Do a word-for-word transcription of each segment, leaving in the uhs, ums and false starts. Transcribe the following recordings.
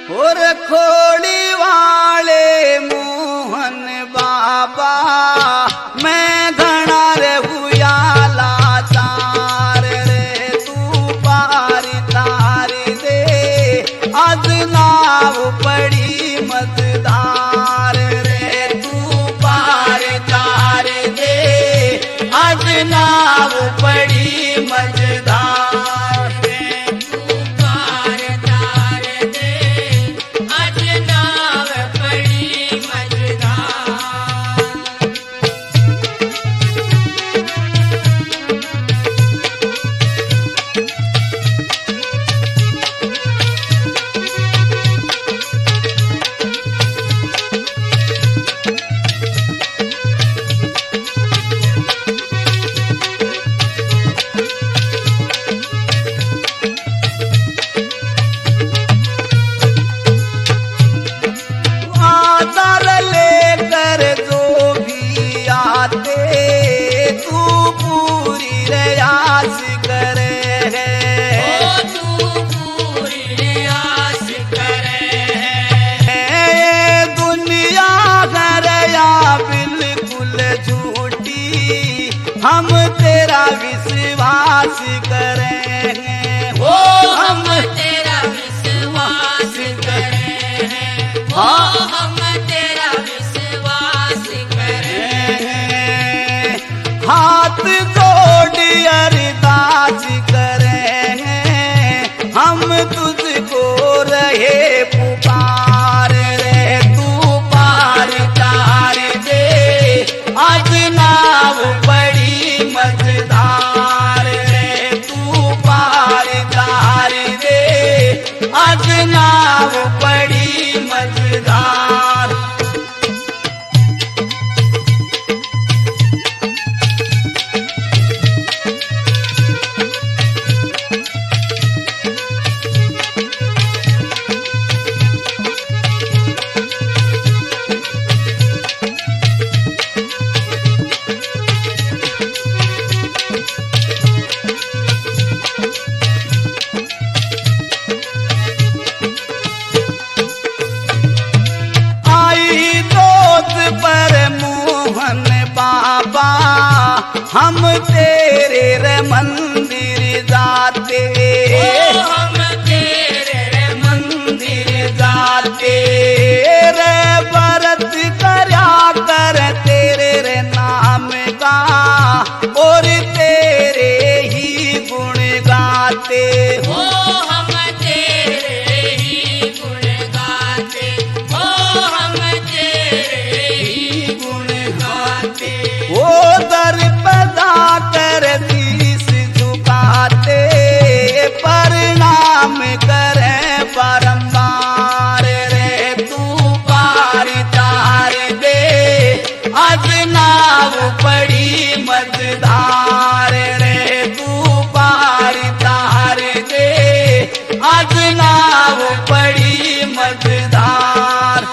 और खोड़ी वाले मोहन बाबा मैं घना रे हुयाला तार रे तू पारी तारी दे आज नाव पड़ी मजदार रे तू पारी तारी दे आज नाव पड़ी मजदार हम तेरा विश्वास करेंगे हो हम तेरा विश्वास करेंगे हो हम तेरा विश्वास करेंगे हाथ जोड़ अरदास करेंगे हम तुझको रहे पुकार रे तू पार तार दे आज नाव पड़ी मजदार रे तू पार तार दे आज नाव पड़ी मजदार पर मोहन बाबा हम तेरे रे मंदिर जाते हम तेरे रे मंदिर जाते रे व्रत करया कर तेरे रे नाम का और तेरे ही गुण गाते हो हम तेरे ही गुण गाते हो हम वो दर पैदा कर शीश झुकाते प्रणाम करे बारंबार रे तू पार तार दे आज नाव पड़ी मजदार रे तू पार तार दे आज नाव पड़ी मजदार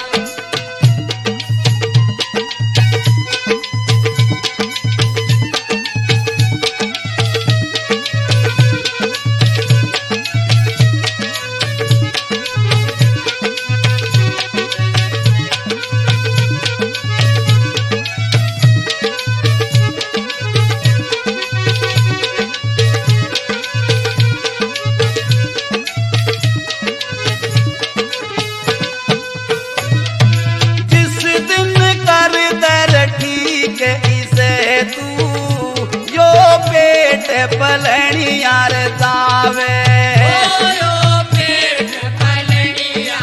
तू यो पेट पलनिया रे जावे यो पेट पलनिया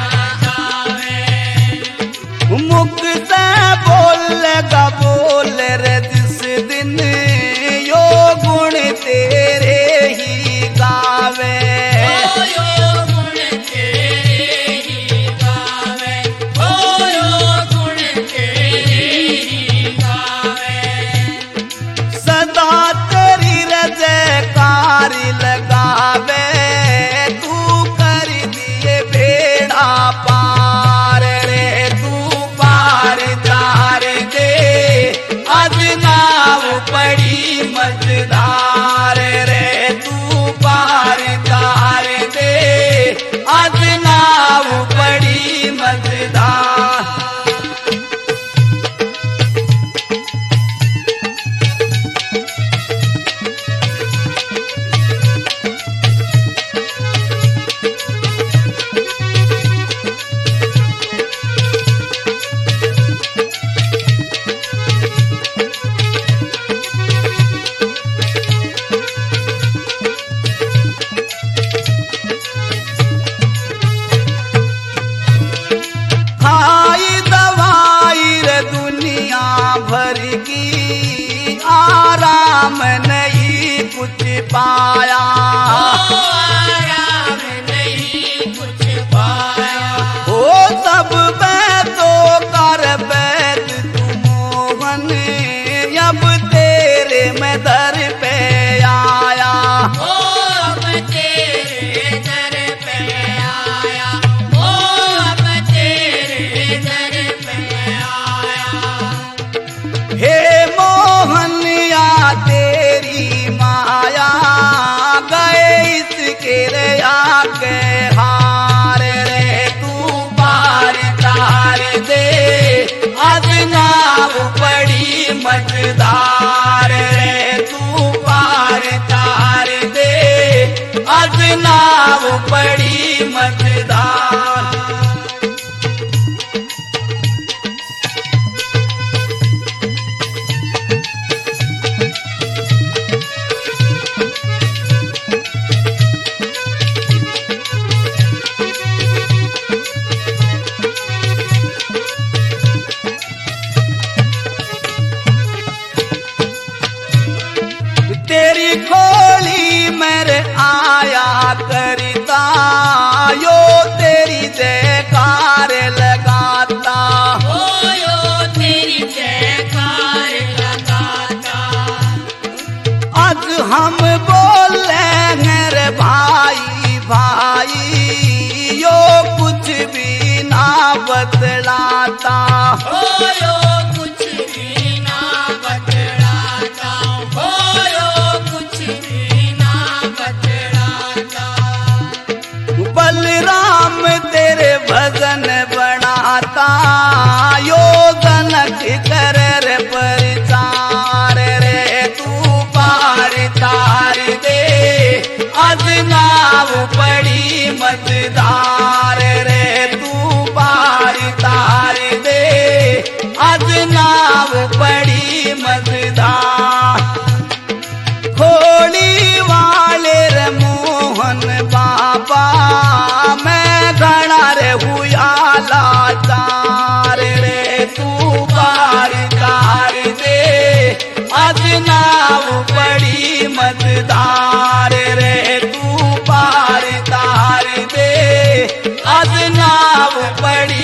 जावे मुख से बोलेगा बोल रे जिस दिन यो गुण तेरे ही गावे यो गुण तेरे ही गावे यो गुण तेरे ही गावे सदा तेरी जयकारी लगावे मतदार रे तू पार तार दे आज नाव पड़ी मतदार। तेरी खोली मेरे आया करता यो तेरी जयकार लगाता ओ यो तेरी जयकार लगाता। आज हम बोले मेरे भाई भाई यो कुछ भी ना बतलाता ओ यो कुछ भी ना बतलाता। ओ यो कुछ भी ना बतलाता। बलराम तेरे भजन बनाता यो जनक कर रे प्रचार रे तू पार तार दे आज नाव पड़ी मतदार रे तू पार तार दे आज नाव पड़ी मतदार। खोली वाले रे मोहन बाबा मैं घना रे हुआ लाचार रे तू पार तार दे आज नाव पड़ी मतदार रे तू पार तार दे आज नाव पड़ी